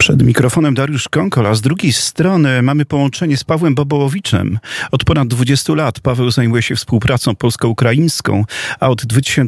Przed mikrofonem Dariusz Konkol, a z drugiej strony mamy połączenie z Pawłem Bobołowiczem. Od ponad 20 lat Paweł zajmuje się współpracą polsko-ukraińską, a od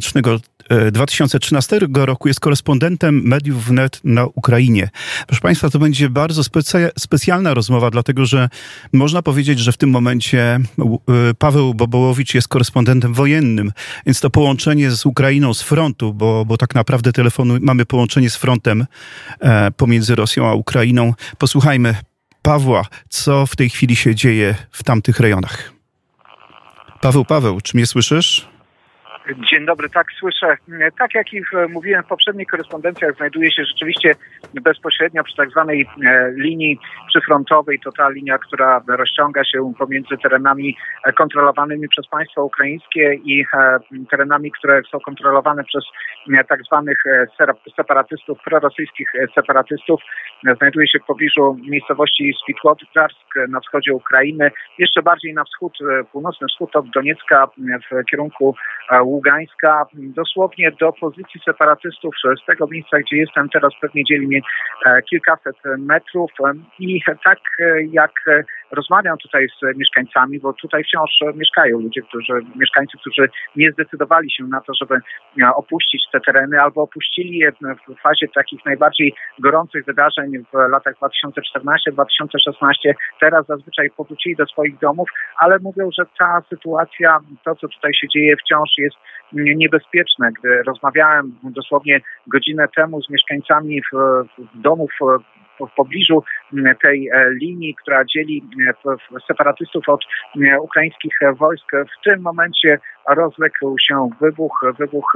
2013 roku jest korespondentem mediów wnet na Ukrainie. Proszę Państwa, to będzie bardzo specjalna rozmowa, dlatego że można powiedzieć, że w tym momencie Paweł Bobołowicz jest korespondentem wojennym, więc to połączenie z Ukrainą, z frontu, bo tak naprawdę mamy połączenie z frontem pomiędzy Rosją a Ukrainą. Posłuchajmy Pawła, co w tej chwili się dzieje w tamtych rejonach. Paweł, czy mnie słyszysz? Dzień dobry, tak słyszę. Tak jak i mówiłem w poprzednich korespondencjach, znajduję się rzeczywiście bezpośrednio przy tak zwanej linii przyfrontowej. To ta linia, która rozciąga się pomiędzy terenami kontrolowanymi przez państwo ukraińskie i terenami, które są kontrolowane przez tak zwanych separatystów, prorosyjskich separatystów. Znajduję się w pobliżu miejscowości Światłowdarsk na wschodzie Ukrainy, jeszcze bardziej na wschód, północny wschód od Doniecka w kierunku Ługańska, dosłownie do pozycji separatystów z tego miejsca, gdzie jestem teraz, pewnie dzieli mnie kilkaset metrów i tak jak rozmawiam tutaj z mieszkańcami, bo tutaj wciąż mieszkają mieszkańcy, którzy nie zdecydowali się na to, żeby opuścić te tereny albo opuścili je w fazie takich najbardziej gorących wydarzeń w latach 2014-2016. Teraz zazwyczaj powrócili do swoich domów, ale mówią, że ta sytuacja, to co tutaj się dzieje, wciąż jest niebezpieczne. Gdy rozmawiałem dosłownie godzinę temu z mieszkańcami domów w pobliżu tej linii, która dzieli separatystów od ukraińskich wojsk, w tym momencie rozległ się wybuch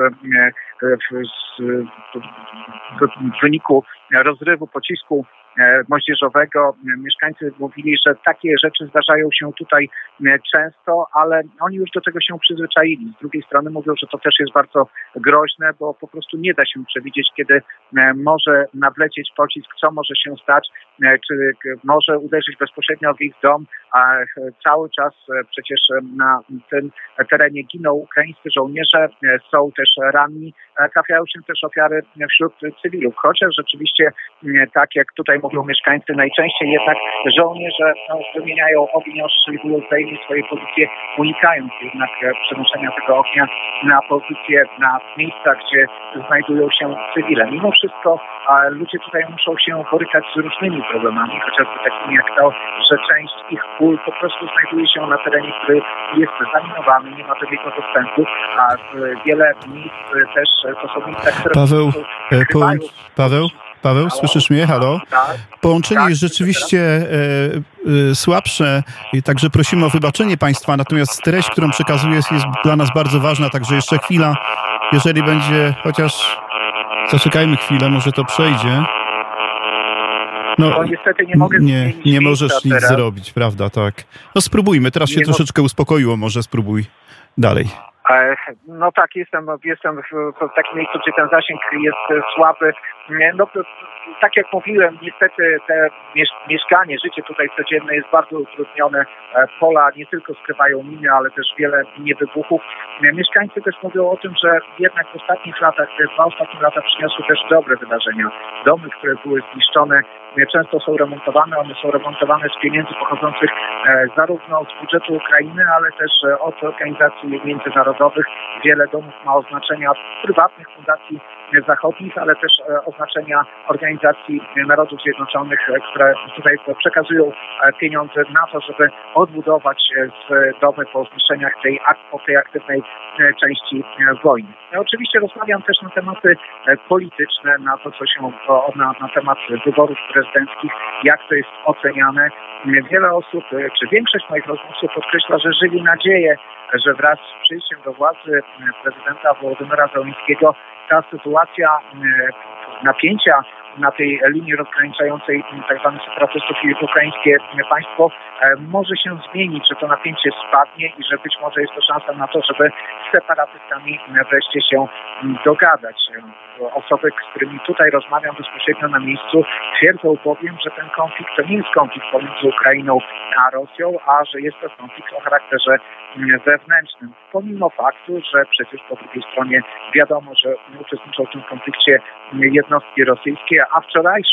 w wyniku rozrywu pocisku moździerzowego. Mieszkańcy mówili, że takie rzeczy zdarzają się tutaj często, ale oni już do tego się przyzwyczaili. Z drugiej strony mówią, że to też jest bardzo groźne, bo po prostu nie da się przewidzieć, kiedy może nawlecieć pocisk, co może się stać, czy może uderzyć bezpośrednio w ich dom, a cały czas przecież na tym terenie giną ukraińscy żołnierze, są też ranni, trafiają się też ofiary wśród cywilów, chociaż rzeczywiście, tak jak tutaj mówią mieszkańcy, najczęściej jednak żołnierze wymieniają ogień, ostrzeliwują wzajemnie swoje pozycje, unikając jednak przenoszenia tego ognia na pozycje, na miejsca, gdzie znajdują się cywile. Mimo wszystko ludzie tutaj muszą się borykać z różnymi problemami, chociażby takimi jak to, że część ich pól po prostu znajduje się na terenie, który jest zaminowany, nie ma do niego dostępu, a wiele miejsc też to są miejsca, które... Paweł, słyszysz mnie? Halo? Połączenie jest rzeczywiście słabsze, także prosimy o wybaczenie Państwa, natomiast treść, którą przekazuję, jest dla nas bardzo ważna, także jeszcze chwila, jeżeli będzie, chociaż zaczekajmy chwilę, może to przejdzie. No niestety nie mogę nie możesz nic zrobić, prawda, tak. No spróbujmy, teraz się troszeczkę uspokoiło, może spróbuj dalej. No tak, jestem w takim miejscu, gdzie ten zasięg jest słaby. No, tak jak mówiłem, niestety te mieszkanie, życie tutaj codzienne jest bardzo utrudnione. Pola nie tylko skrywają miny, ale też wiele wybuchów. Mieszkańcy też mówią o tym, że jednak w ostatnich latach, te 2 ostatnie lata przyniosły też dobre wydarzenia. Domy, które były zniszczone, często są remontowane. One są remontowane z pieniędzy pochodzących zarówno z budżetu Ukrainy, ale też od organizacji międzynarodowych. Wiele domów ma oznaczenia prywatnych fundacji zachodnich, ale też oznaczenia Organizacji Narodów Zjednoczonych, które tutaj przekazują pieniądze na to, żeby odbudować domy po zniszczeniach po tej aktywnej części wojny. Ja oczywiście rozmawiam też na tematy polityczne, na to, co się na temat wyborów prezydenckich, jak to jest oceniane. Wiele osób, czy większość moich rozmówców podkreśla, że żyli nadzieję, że wraz z przyjściem do władzy prezydenta Wołodymyra Zełenskiego ta sytuacja napięcia na tej linii rozgraniczającej tzw. separatystów i ukraińskie państwo może się zmienić, że to napięcie spadnie i że być może jest to szansa na to, żeby z separatystami wreszcie się dogadać. Osoby, z którymi tutaj rozmawiam bezpośrednio na miejscu, twierdzą bowiem, że ten konflikt to nie jest konflikt pomiędzy Ukrainą a Rosją, a że jest to konflikt o charakterze wewnętrznym. Pomimo faktu, że przecież po drugiej stronie wiadomo, że uczestniczą w tym konflikcie jednostki rosyjskie, a wczorajszy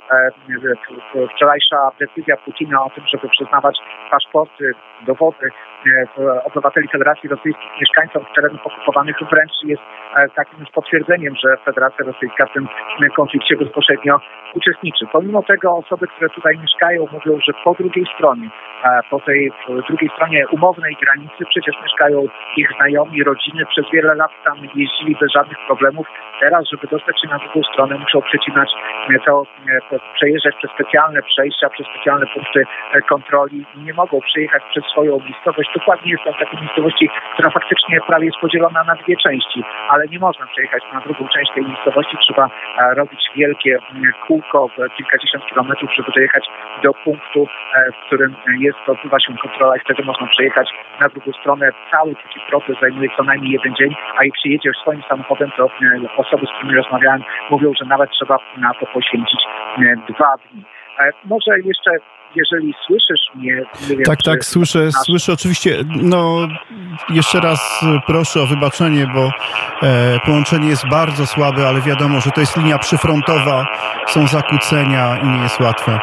wczorajsza decyzja Putina o tym, żeby przyznawać paszporty, dowody obywateli Federacji Rosyjskiej mieszkańcom terenów okupowanych wręcz jest takim już potwierdzeniem, że Federacja Rosyjska w tym konflikcie bezpośrednio uczestniczy. Pomimo tego osoby, które tutaj mieszkają, mówią, że po drugiej stronie, po tej drugiej stronie umownej granicy przecież mieszkają ich znajomi, rodziny. Przez wiele lat tam jeździli bez żadnych problemów. Teraz, żeby dostać się na drugą stronę, muszą przecinać to, przejeżdżać przez specjalne przejścia, przez specjalne punkty kontroli i nie mogą przejechać przez swoją miejscowość. Dokładnie jest to w takiej miejscowości, która faktycznie prawie jest podzielona na dwie części, ale nie można przejechać na drugą część tej miejscowości. Trzeba robić wielkie kółko w kilkadziesiąt kilometrów, żeby dojechać do punktu, w którym odbywa się kontrola i wtedy można przejechać na drugą stronę. Cały taki proces zajmuje co najmniej jeden dzień, a jak przyjedziesz swoim samochodem, to osoby, z którymi rozmawiałem, mówią, że nawet trzeba na to poświęcić 2 dni. Może jeszcze, jeżeli słyszysz mnie... Nie wiem, tak, słyszę oczywiście. No, jeszcze raz proszę o wybaczenie, bo połączenie jest bardzo słabe, ale wiadomo, że to jest linia przyfrontowa, są zakłócenia i nie jest łatwe.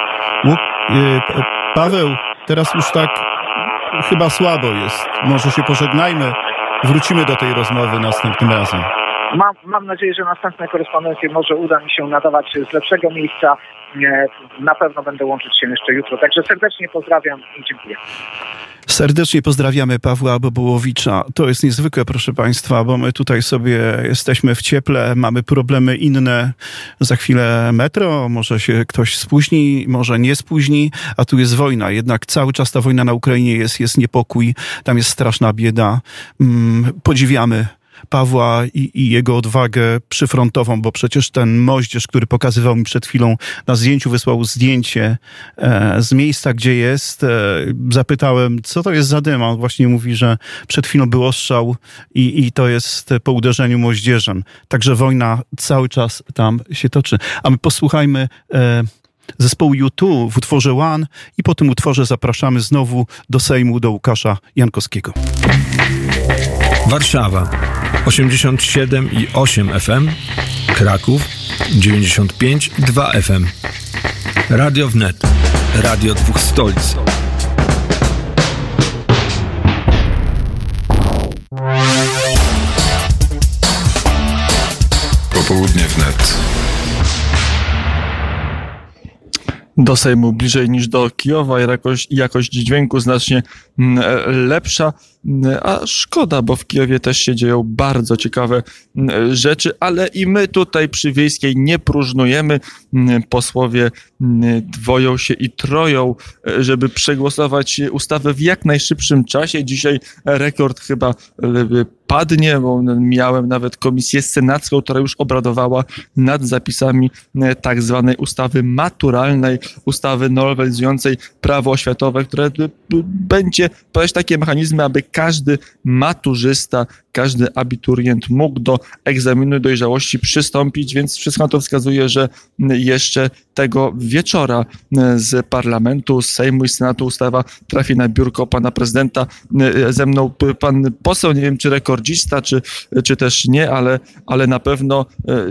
Paweł, teraz już tak chyba słabo jest. Może się pożegnajmy. Wrócimy do tej rozmowy następnym razem. Mam nadzieję, że następne korespondencje może uda mi się nadawać z lepszego miejsca. Na pewno będę łączyć się jeszcze jutro. Także serdecznie pozdrawiam i dziękuję. Serdecznie pozdrawiamy Pawła Bobołowicza. To jest niezwykłe, proszę Państwa, bo my tutaj sobie jesteśmy w cieple, mamy problemy inne. Za chwilę metro, może się ktoś spóźni, może nie spóźni, a tu jest wojna. Jednak cały czas ta wojna na Ukrainie jest niepokój, tam jest straszna bieda. Podziwiamy Pawła i jego odwagę przyfrontową, bo przecież ten moździerz, który pokazywał mi przed chwilą na zdjęciu, wysłał zdjęcie z miejsca, gdzie jest. Zapytałem, co to jest za dym? On właśnie mówi, że przed chwilą był ostrzał i to jest po uderzeniu moździerzem. Także wojna cały czas tam się toczy. A my posłuchajmy zespołu U2 w utworze One i po tym utworze zapraszamy znowu do Sejmu, do Łukasza Jankowskiego. Warszawa 87,8 FM, Kraków 95,2 FM. Radio Wnet, radio dwóch stolic. Popołudnie Wnet. Do Sejmu bliżej niż do Kijowa, jakość dźwięku znacznie lepsza, a szkoda, bo w Kijowie też się dzieją bardzo ciekawe rzeczy, ale i my tutaj przy Wiejskiej nie próżnujemy. Posłowie dwoją się i troją, żeby przegłosować ustawę w jak najszybszym czasie. Dzisiaj rekord chyba padnie, bo miałem nawet komisję senacką, która już obradowała nad zapisami tak zwanej ustawy maturalnej, ustawy nowelizującej prawo oświatowe, które będzie wprowadzać takie mechanizmy, aby każdy maturzysta, każdy abiturient mógł do egzaminu dojrzałości przystąpić, więc wszystko na to wskazuje, że jeszcze tego wieczora z parlamentu, z Sejmu i Senatu ustawa trafi na biurko pana prezydenta. Ze mną pan poseł, nie wiem czy rekordzista, czy też nie, ale na pewno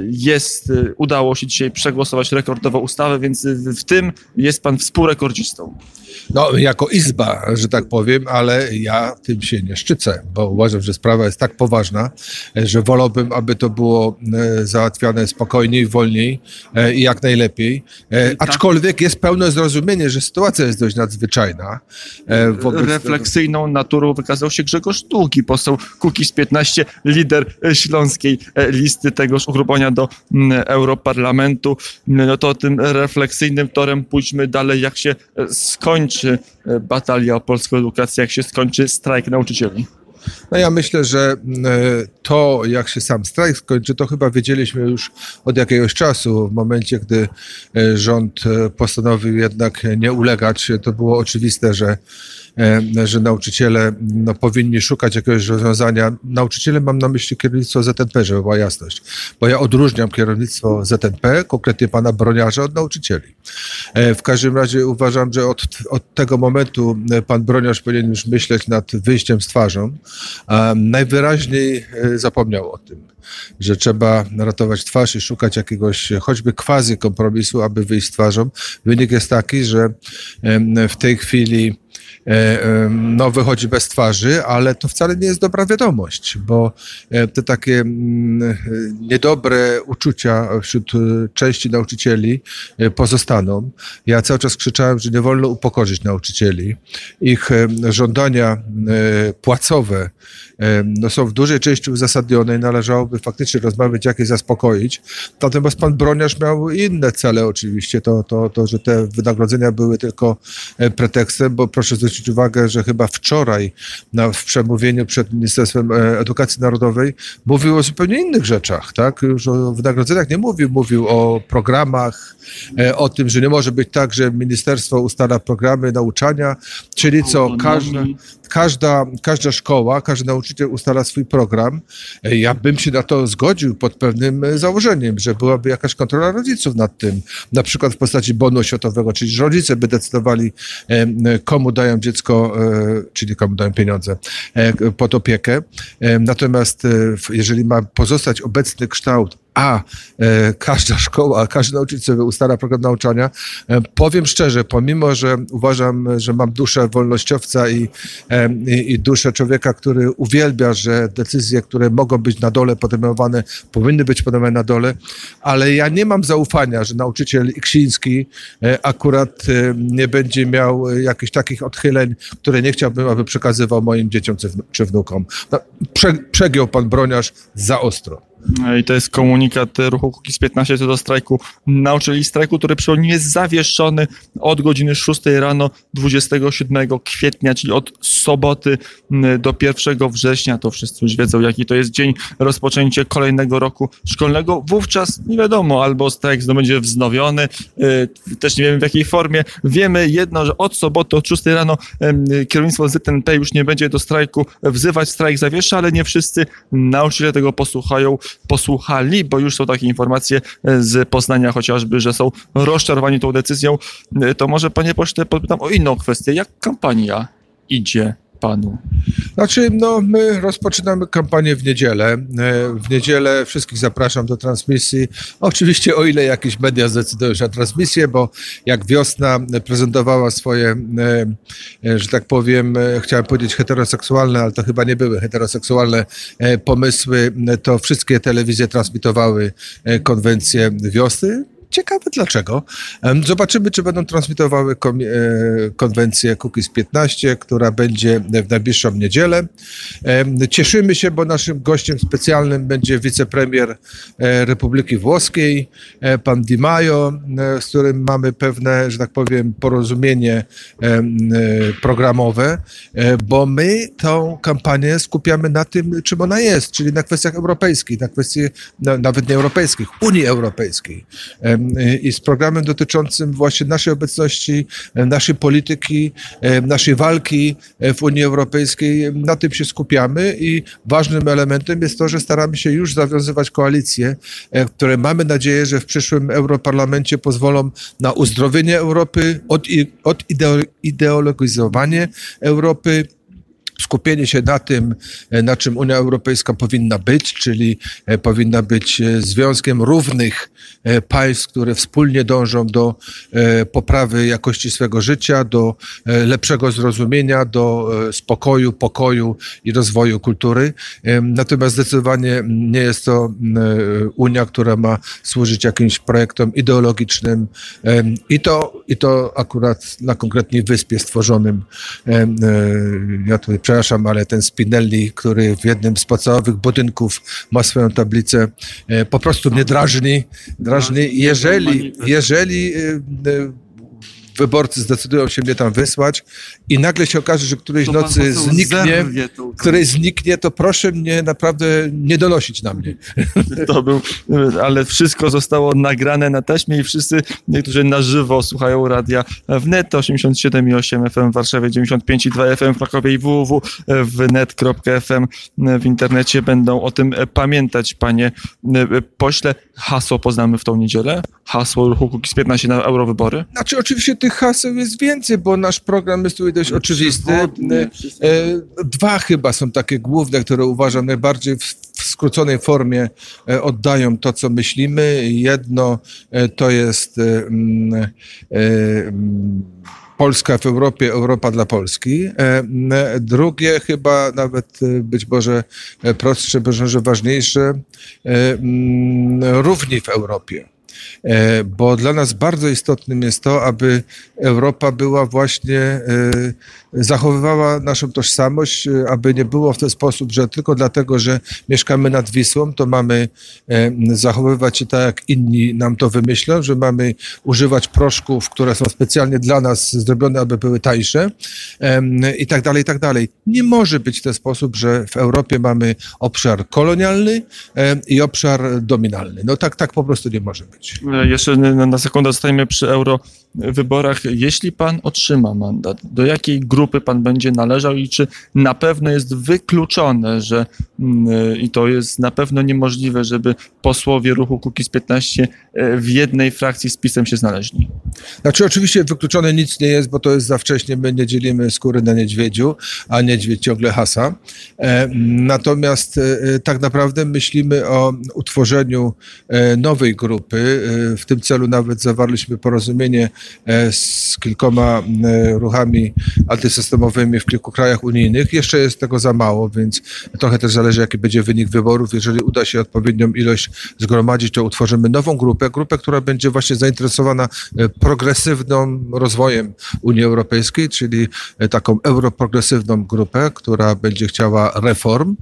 udało się dzisiaj przegłosować rekordową ustawę, więc w tym jest pan współrekordzistą. No, jako Izba, że tak powiem, ale ja tym się nie szczycę, bo uważam, że sprawa jest tak poważna, że wolałbym, aby to było załatwiane spokojniej, wolniej i jak najlepiej. Aczkolwiek jest pełne zrozumienie, że sytuacja jest dość nadzwyczajna. Refleksyjną naturą wykazał się Grzegorz Długi, poseł Kukiz15, lider śląskiej listy tegoż ugrupowania do Europarlamentu. No to tym refleksyjnym torem pójdźmy dalej, jak się skończy batalia o polską edukację, jak się skończy strajk nauczycieli. No ja myślę, że to, jak się sam strajk skończy, to chyba wiedzieliśmy już od jakiegoś czasu. W momencie, gdy rząd postanowił jednak nie ulegać, to było oczywiste, że nauczyciele powinni szukać jakiegoś rozwiązania. Nauczyciele mam na myśli kierownictwo ZNP, żeby była jasność. Bo ja odróżniam kierownictwo ZNP, konkretnie pana Broniarza, od nauczycieli. W każdym razie uważam, że od tego momentu pan Broniarz powinien już myśleć nad wyjściem z twarzą. najwyraźniej zapomniał o tym, że trzeba ratować twarz i szukać jakiegoś choćby quasi kompromisu, aby wyjść z twarzą. Wynik jest taki, że w tej chwili wychodzi bez twarzy, ale to wcale nie jest dobra wiadomość, bo te takie niedobre uczucia wśród części nauczycieli pozostaną. Ja cały czas krzyczałem, że nie wolno upokorzyć nauczycieli. Ich żądania płacowe są w dużej części uzasadnione i należałoby faktycznie rozmawiać, jak je zaspokoić. Natomiast pan Broniarz miał inne cele oczywiście. To, że te wynagrodzenia były tylko pretekstem, bo proszę zwrócić uwagę, że chyba wczoraj w przemówieniu przed Ministerstwem Edukacji Narodowej mówił o zupełnie innych rzeczach, tak? Już o wynagrodzeniach nie mówił, mówił o programach, o tym, że nie może być tak, że ministerstwo ustala programy nauczania, czyli co, każda szkoła, każdy nauczyciel ustala swój program. Ja bym się na to zgodził pod pewnym założeniem, że byłaby jakaś kontrola rodziców nad tym, na przykład w postaci bonu oświatowego, czyli że rodzice by decydowali, komu dają dziecko, czyli komu dają pieniądze pod opiekę. Natomiast jeżeli ma pozostać obecny kształt, a każda szkoła, każdy nauczyciel sobie ustala program nauczania, powiem szczerze, pomimo, że uważam, że mam duszę wolnościowca i duszę człowieka, który uwielbia, że decyzje, które mogą być na dole podejmowane, powinny być podejmowane na dole, ale ja nie mam zaufania, że nauczyciel Iksiński akurat nie będzie miał jakichś takich odchyleń, które nie chciałbym, aby przekazywał moim dzieciom czy wnukom. No, przegiął pan Broniarz za ostro. I to jest komunikat ruchu Kukiz15 co do strajku nauczycieli, strajku, który przypomnij jest zawieszony od godziny 6 rano 27 kwietnia, czyli od soboty do 1 września. To wszyscy już wiedzą, jaki to jest dzień, rozpoczęcie kolejnego roku szkolnego. Wówczas nie wiadomo, albo strajk będzie wznowiony, też nie wiemy w jakiej formie. Wiemy jedno, że od soboty, od 6 rano kierownictwo ZNP już nie będzie do strajku wzywać, strajk zawiesza, ale nie wszyscy nauczyciele tego posłuchali, bo już są takie informacje z Poznania chociażby, że są rozczarowani tą decyzją. To może, panie pośle, podpytam o inną kwestię. Jak kampania idzie panu? Znaczy, my rozpoczynamy kampanię w niedzielę. W niedzielę wszystkich zapraszam do transmisji. Oczywiście o ile jakieś media zdecydują się na transmisję, bo jak Wiosna prezentowała swoje, że tak powiem, chciałem powiedzieć heteroseksualne, ale to chyba nie były heteroseksualne pomysły, to wszystkie telewizje transmitowały konwencję Wiosny. Ciekawe dlaczego. Zobaczymy, czy będą transmitowały konwencję Kukiz15, która będzie w najbliższą niedzielę. Cieszymy się, bo naszym gościem specjalnym będzie wicepremier Republiki Włoskiej, pan Di Maio, z którym mamy pewne, że tak powiem, porozumienie programowe, bo my tą kampanię skupiamy na tym, czym ona jest, czyli na kwestiach europejskich, na kwestii nawet nie europejskich, Unii Europejskiej. I z programem dotyczącym właśnie naszej obecności, naszej polityki, naszej walki w Unii Europejskiej. Na tym się skupiamy i ważnym elementem jest to, że staramy się już zawiązywać koalicje, które mamy nadzieję, że w przyszłym Europarlamencie pozwolą na uzdrowienie Europy, odideologizowanie Europy, skupienie się na tym, na czym Unia Europejska powinna być, czyli powinna być związkiem równych państw, które wspólnie dążą do poprawy jakości swego życia, do lepszego zrozumienia, do spokoju, pokoju i rozwoju kultury. Natomiast zdecydowanie nie jest to Unia, która ma służyć jakimś projektom ideologicznym i to akurat na konkretnej wyspie stworzonym. Ja tutaj przepraszam, ale ten Spinelli, który w jednym z podstawowych budynków ma swoją tablicę, po prostu mnie drażni. Jeżeli wyborcy zdecydują się mnie tam wysłać i nagle się okaże, że którejś nocy zniknie, to proszę mnie naprawdę nie donosić na mnie. To był, ale wszystko zostało nagrane na taśmie i wszyscy, którzy na żywo słuchają radia wnet, 87,8 FM w Warszawie, 95,2 FM w Krakowie i www.wnet.fm w internecie będą o tym pamiętać, panie pośle. Hasło poznamy w tą niedzielę? Hasło ruchu Kukiz15 na eurowybory? Znaczy oczywiście tych haseł jest więcej, bo nasz program jest tutaj dość oczywisty. Dwa chyba są takie główne, które uważam najbardziej w skróconej formie oddają to, co myślimy. Jedno to jest Polska w Europie, Europa dla Polski. Drugie chyba nawet być może prostsze, być może ważniejsze, równi w Europie. Bo dla nas bardzo istotnym jest to, aby Europa była właśnie, zachowywała naszą tożsamość, aby nie było w ten sposób, że tylko dlatego, że mieszkamy nad Wisłą, to mamy zachowywać się tak, jak inni nam to wymyślą, że mamy używać proszków, które są specjalnie dla nas zrobione, aby były tańsze i tak dalej, i tak dalej. Nie może być w ten sposób, że w Europie mamy obszar kolonialny i obszar dominalny. No tak po prostu nie może być. Jeszcze na sekundę zostajemy przy eurowyborach. Jeśli pan otrzyma mandat, do jakiej grupy pan będzie należał i czy na pewno jest wykluczone, że i to jest na pewno niemożliwe, żeby posłowie ruchu Kukiz15 w jednej frakcji z PiS-em się znaleźli? Znaczy oczywiście wykluczone nic nie jest, bo to jest za wcześnie, my nie dzielimy skóry na niedźwiedziu, a niedźwiedź ciągle hasa. Natomiast tak naprawdę myślimy o utworzeniu nowej grupy. W tym celu nawet zawarliśmy porozumienie z kilkoma ruchami antysystemowymi w kilku krajach unijnych. Jeszcze jest tego za mało, więc trochę też zależy, jaki będzie wynik wyborów. Jeżeli uda się odpowiednią ilość zgromadzić, to utworzymy nową grupę, która będzie właśnie zainteresowana progresywnym rozwojem Unii Europejskiej, czyli taką europrogresywną grupę, która będzie chciała reform.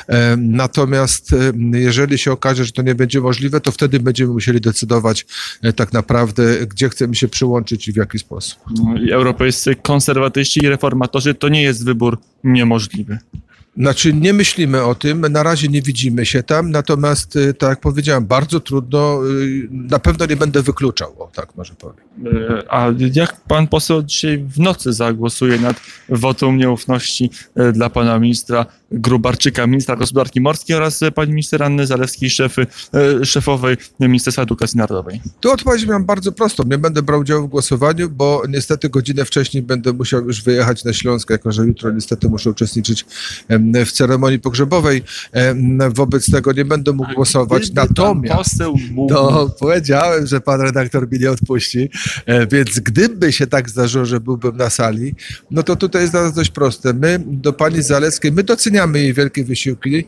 Natomiast jeżeli się okaże, że to nie będzie możliwe, to wtedy będziemy musieli decydować tak naprawdę, gdzie chcemy się przyłączyć i w jaki sposób. I europejscy konserwatyści i reformatorzy to nie jest wybór niemożliwy. Znaczy nie myślimy o tym, na razie nie widzimy się tam, natomiast tak jak powiedziałem, bardzo trudno, na pewno nie będę wykluczał, tak może powiem. A jak pan poseł dzisiaj w nocy zagłosuje nad wotum nieufności dla pana ministra Gróbarczyka, ministra gospodarki morskiej oraz pani minister Anny Zalewskiej, szefowej Ministerstwa Edukacji Narodowej? Tu odpowiedź mam bardzo prostą. Nie będę brał udziału w głosowaniu, bo niestety godzinę wcześniej będę musiał już wyjechać na Śląsk, jako że jutro niestety muszę uczestniczyć w ceremonii pogrzebowej. Wobec tego nie będę mógł głosować. Natomiast powiedziałem, że pan redaktor mi nie odpuści, więc gdyby się tak zdarzyło, że byłbym na sali, no to tutaj jest dla nas dość proste. My do pani Zalewskiej, my doceniamy jej wielkie wysiłki.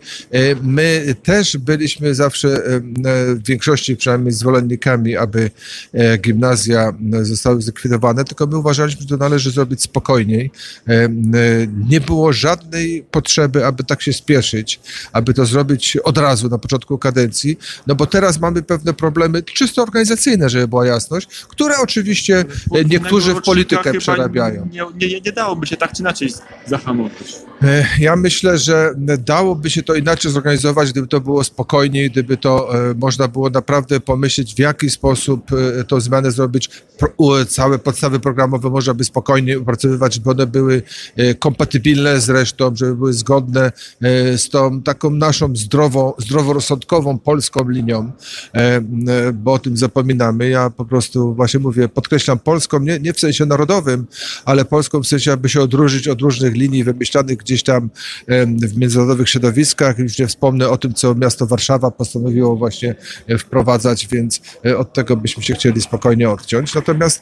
My też byliśmy zawsze w większości przynajmniej zwolennikami, aby gimnazja zostały zlikwidowane, tylko my uważaliśmy, że to należy zrobić spokojniej. Nie było żadnej potrzeby, aby tak się spieszyć, aby to zrobić od razu na początku kadencji, no bo teraz mamy pewne problemy czysto organizacyjne, żeby była jasność, które oczywiście niektórzy w politykę przerabiają. Nie dałoby się tak czy inaczej zahamować. Ja myślę, że dałoby się to inaczej zorganizować, gdyby to było spokojniej, gdyby to można było naprawdę pomyśleć, w jaki sposób tą zmianę zrobić. Całe podstawy programowe można by spokojnie opracowywać, żeby one były kompatybilne z resztą, żeby były zgodne z tą taką naszą zdroworozsądkową polską linią, bo o tym zapominamy. Ja po prostu właśnie mówię, podkreślam polską, nie w sensie narodowym, ale polską w sensie, aby się odróżnić od różnych linii wymyślanych gdzieś tam w międzynarodowych środowiskach. Już nie wspomnę o tym, co miasto Warszawa postanowiło właśnie wprowadzać, więc od tego byśmy się chcieli spokojnie odciąć. Natomiast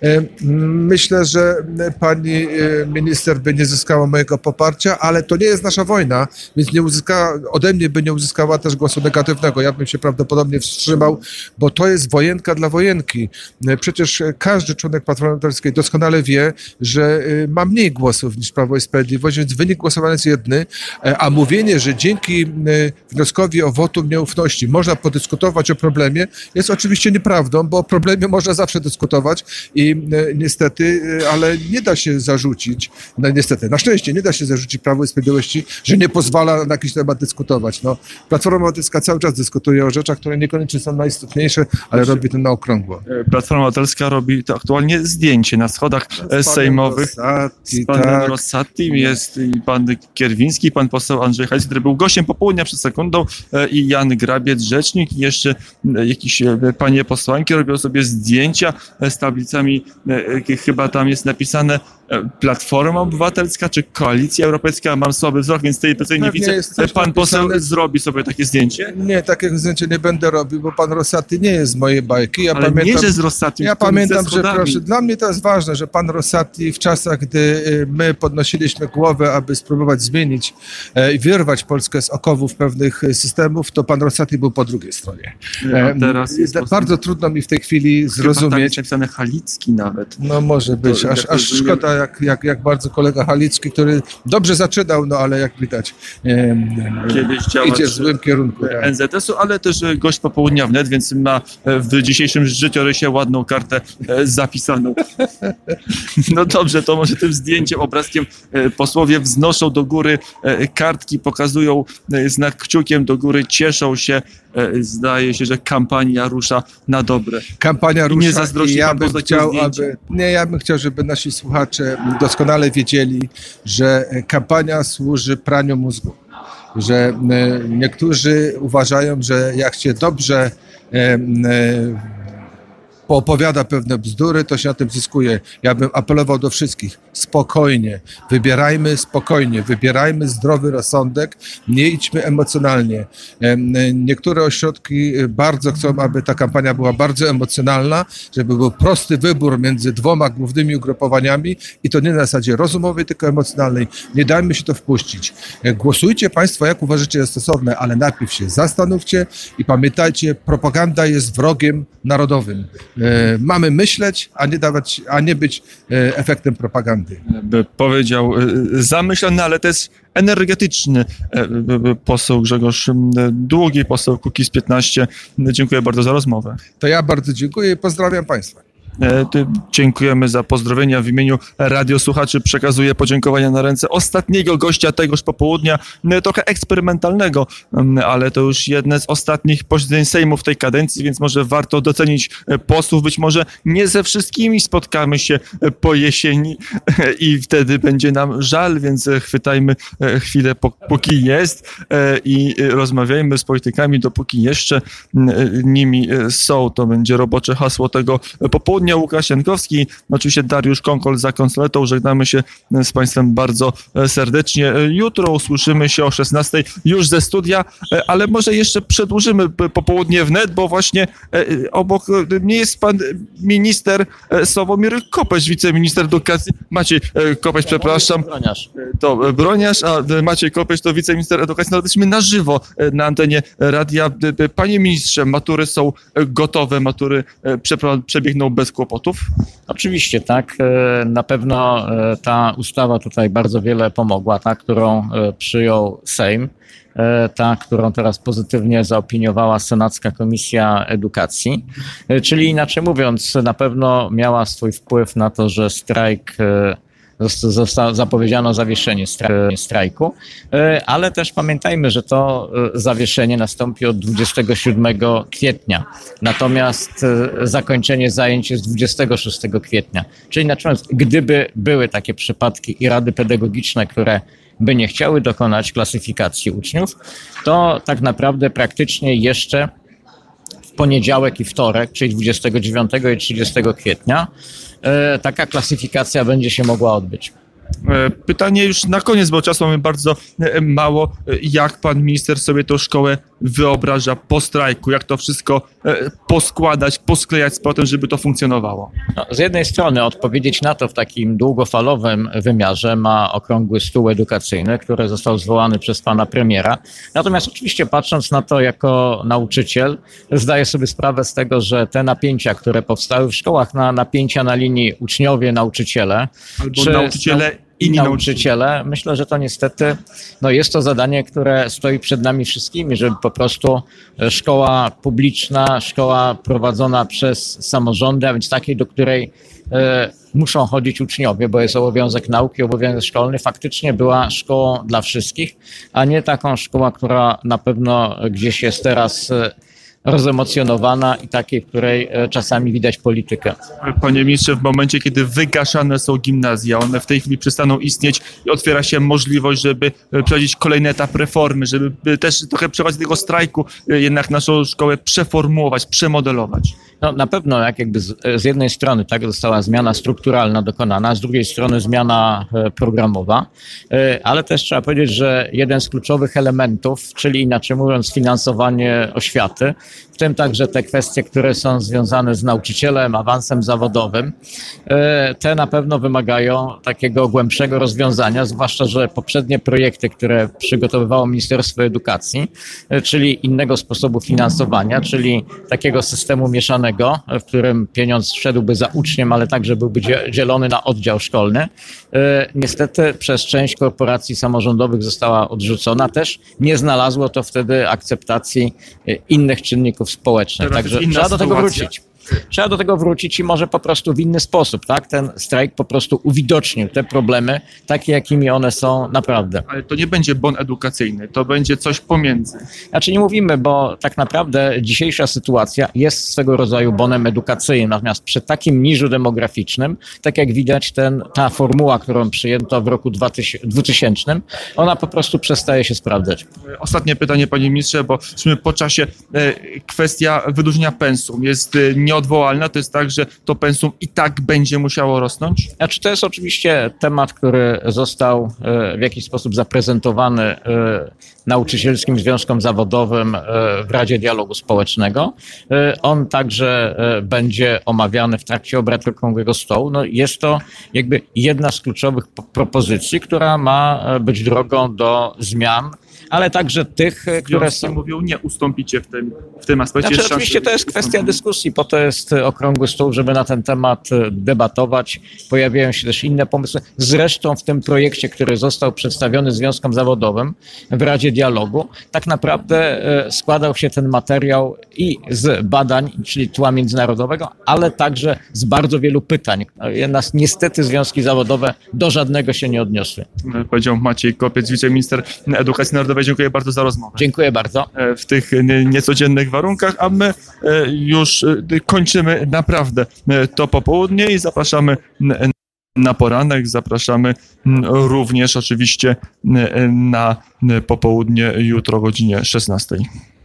myślę, że pani minister by nie zyskała mojego poparcia, ale to nie jest nasza wojna, więc ode mnie by nie uzyskała też głosu negatywnego. Ja bym się prawdopodobnie wstrzymał, bo to jest wojenka dla wojenki. Przecież każdy członek Platformy Obywatelskiej doskonale wie, że ma mniej głosów niż Prawo i Sprawiedliwość, więc wynik głosowania jest jedny, a mówienie, że dzięki wnioskowi o wotum nieufności można podyskutować o problemie, jest oczywiście nieprawdą, bo o problemie można zawsze dyskutować i niestety, ale nie da się zarzucić, na szczęście nie da się zarzucić Prawu i Sprawiedliwości, że nie pozwala na jakiś temat dyskutować. Platforma Obywatelska cały czas dyskutuje o rzeczach, które niekoniecznie są najistotniejsze, ale robi to na okrągło. Platforma Obywatelska robi to aktualnie zdjęcie na schodach sejmowych z panem Rossatim, jest i pan Kierwiński, Halicki, pan poseł Andrzej Halicki, który był gościem popołudnia przed sekundą, i Jan Grabiec, rzecznik, i jeszcze jakieś panie posłanki robią sobie zdjęcia z tablicami, chyba tam jest napisane Platforma Obywatelska czy Koalicja Europejska. Mam słaby wzrok, więc tej nie Pewnie widzę. jest też Pan poseł napisane- zrobi sobie takie zdjęcie? Nie, takiego zdjęcia nie będę robił, bo pan Rosati nie jest z mojej bajki. Ja Ale pamiętam, nie, że z Rossatią, ja tylko pamiętam, ze że schodami. proszę, dla mnie to jest ważne, że pan Rosati w czasach, gdy my podnosiliśmy głowę, aby spróbować zmienić i wyrwać Polskę z okowów pewnych systemów, to pan Rosati był po drugiej stronie. A teraz jest Bardzo trudno mi w tej chwili Chyba tam zrozumieć. jest napisane Halicki nawet. No może być, To, jak aż rozumiem- szkoda, jak bardzo kolega Halicki, który dobrze zaczynał, no ale jak widać, Kiedyś działacz idzie w złym kierunku. Tak. NZS-u, ale też gość popołudnia wnet, więc ma w dzisiejszym życiorysie ładną kartę zapisaną. No dobrze, to może tym zdjęciem, obrazkiem posłowie wznoszą do góry kartki, pokazują znak kciukiem do góry, cieszą się. Zdaje się, że kampania rusza na dobre. Kampania I rusza nie zazdrości ja pan bym postacią chciał, zdjęcia. ja bym chciał, żeby nasi słuchacze doskonale wiedzieli, że kampania służy praniu mózgu. Że niektórzy uważają, że jak się dobrze poopowiada pewne bzdury, to się na tym zyskuje. Ja bym apelował do wszystkich, spokojnie, wybierajmy spokojnie, wybierajmy zdrowy rozsądek, nie idźmy emocjonalnie. Niektóre ośrodki bardzo chcą, aby ta kampania była bardzo emocjonalna, żeby był prosty wybór między dwoma głównymi ugrupowaniami i to nie na zasadzie rozumowej, tylko emocjonalnej. Nie dajmy się to wpuścić. Głosujcie Państwo, jak uważacie za stosowne, ale najpierw się zastanówcie i pamiętajcie, propaganda jest wrogiem narodowym. Mamy myśleć, a nie być efektem propagandy. By powiedział zamyślony, ale też energetyczny poseł Grzegorz Długi, poseł Kukiz 15. Dziękuję bardzo za rozmowę. To ja bardzo dziękuję i pozdrawiam Państwa. Dziękujemy za pozdrowienia. W imieniu radiosłuchaczy przekazuję podziękowania na ręce ostatniego gościa tegoż popołudnia, trochę eksperymentalnego, ale to już jedne z ostatnich posiedzeń Sejmu w tej kadencji, więc może warto docenić posłów. Być może nie ze wszystkimi spotkamy się po jesieni i wtedy będzie nam żal, więc chwytajmy chwilę, póki jest, i rozmawiajmy z politykami, dopóki jeszcze nimi są. To będzie robocze hasło tego popołudnia. Łukasz Jankowski, oczywiście Dariusz Konkol za konsoletą. Żegnamy się z Państwem bardzo serdecznie. Jutro usłyszymy się o 16:00 już ze studia, ale może jeszcze przedłużymy popołudnie wnet, bo właśnie obok mnie jest pan minister Sławomir Kopeć, wiceminister edukacji. Maciej Kopeć, przepraszam. Broniarz. To Broniarz, a Maciej Kopeć to wiceminister edukacji. No, jesteśmy na żywo na antenie radia. Panie ministrze, matury są gotowe, matury przebiegną bez kłopotów? Oczywiście, tak. Na pewno ta ustawa tutaj bardzo wiele pomogła, ta, którą przyjął Sejm, ta, którą teraz pozytywnie zaopiniowała Senacka Komisja Edukacji. Czyli inaczej mówiąc, na pewno miała swój wpływ na to, że strajk zapowiedziano zawieszenie strajku, ale też pamiętajmy, że to zawieszenie nastąpi od 27 kwietnia, natomiast zakończenie zajęć jest 26 kwietnia. Czyli inaczej mówiąc, gdyby były takie przypadki i rady pedagogiczne, które by nie chciały dokonać klasyfikacji uczniów, to tak naprawdę praktycznie jeszcze w poniedziałek i wtorek, czyli 29 i 30 kwietnia, taka klasyfikacja będzie się mogła odbyć. Pytanie już na koniec, bo czasu mamy bardzo mało. Jak pan minister sobie tą szkołę wyobraża po strajku? Jak to wszystko poskładać, posklejać z potem, żeby to funkcjonowało? No, z jednej strony odpowiedzieć na to w takim długofalowym wymiarze ma okrągły stół edukacyjny, który został zwołany przez pana premiera. Natomiast oczywiście patrząc na to jako nauczyciel, zdaję sobie sprawę z tego, że te napięcia, które powstały w szkołach, napięcia na linii uczniowie-nauczyciele, Albo nauczyciele, inni nauczyciele, myślę, że to niestety jest to zadanie, które stoi przed nami wszystkimi, żeby po prostu szkoła publiczna, szkoła prowadzona przez samorządy, a więc takiej, do której muszą chodzić uczniowie, bo jest obowiązek nauki, obowiązek szkolny, faktycznie była szkołą dla wszystkich, a nie taką szkołą, która na pewno gdzieś jest teraz rozemocjonowana i takiej, w której czasami widać politykę. Panie ministrze, w momencie, kiedy wygaszane są gimnazja, one w tej chwili przestaną istnieć i otwiera się możliwość, żeby przeprowadzić kolejny etap reformy, żeby też trochę przeprowadzić tego strajku, jednak naszą szkołę przeformułować, przemodelować. No, na pewno jakby z jednej strony tak została zmiana strukturalna dokonana, z drugiej strony zmiana programowa, ale też trzeba powiedzieć, że jeden z kluczowych elementów, czyli inaczej mówiąc finansowanie oświaty, w tym także te kwestie, które są związane z nauczycielem, awansem zawodowym, te na pewno wymagają takiego głębszego rozwiązania, zwłaszcza, że poprzednie projekty, które przygotowywało Ministerstwo Edukacji, czyli innego sposobu finansowania, czyli takiego systemu mieszanego, w którym pieniądz szedłby za uczniem, ale także byłby dzielony na oddział szkolny, niestety przez część korporacji samorządowych została odrzucona. Też nie znalazło to wtedy akceptacji innych czynników społecznych. Także trzeba do tego wrócić. Trzeba do tego wrócić i może po prostu w inny sposób, tak? Ten strajk po prostu uwidocznił te problemy, takie jakimi one są naprawdę. Ale to nie będzie bon edukacyjny, to będzie coś pomiędzy. Znaczy nie mówimy, bo tak naprawdę dzisiejsza sytuacja jest swego rodzaju bonem edukacyjnym, natomiast przy takim niżu demograficznym, tak jak widać ta formuła, którą przyjęto w roku 2000, ona po prostu przestaje się sprawdzać. Ostatnie pytanie, panie ministrze, bo jesteśmy po czasie. Kwestia wydłużenia pensum jest nieodwołalna, to jest tak, że to pensum i tak będzie musiało rosnąć? Znaczy to jest oczywiście temat, który został w jakiś sposób zaprezentowany nauczycielskim związkom zawodowym w Radzie Dialogu Społecznego. On także będzie omawiany w trakcie obrad Okrągłego Stołu. No jest to jakby jedna z kluczowych propozycji, która ma być drogą do zmian, ale także tych, które są... mówią, nie ustąpicie w tym aspekcie. Znaczy, oczywiście to jest kwestia dyskusji, po to jest Okrągły Stół, żeby na ten temat debatować. Pojawiają się też inne pomysły. Zresztą w tym projekcie, który został przedstawiony związkom zawodowym w Radzie Dialogu, tak naprawdę składał się ten materiał i z badań, czyli tła międzynarodowego, ale także z bardzo wielu pytań. Nas niestety związki zawodowe do żadnego się nie odniosły. Powiedział Maciej Kopiec, wiceminister edukacji narodowej. Dziękuję bardzo za rozmowę. Dziękuję bardzo. W tych niecodziennych warunkach, a my już kończymy naprawdę to popołudnie i zapraszamy na poranek, zapraszamy również oczywiście na popołudnie jutro o godzinie 16.